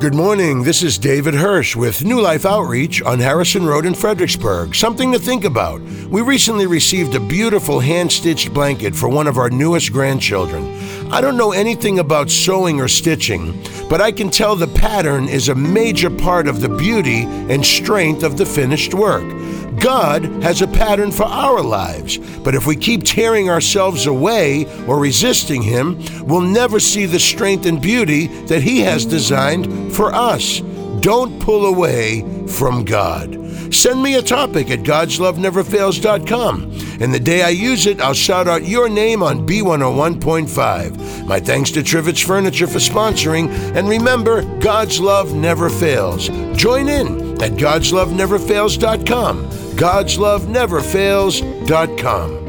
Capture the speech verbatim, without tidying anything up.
Good morning. This is David Hirsch with New Life Outreach on Harrison Road in Fredericksburg. Something to think about. We recently received a beautiful hand-stitched blanket for one of our newest grandchildren. I don't know anything about sewing or stitching, but I can tell the pattern is a major part of the beauty and strength of the finished work. God has a pattern for our lives, but if we keep tearing ourselves away or resisting Him, we'll never see the strength and beauty that He has designed for us. Don't pull away from God. Send me a topic at gods love never fails dot com, and the day I use it, I'll shout out your name on B one oh one point five. My thanks to Trivets Furniture for sponsoring, and remember, God's love never fails. Join in at gods love never fails dot com. gods love never fails dot com.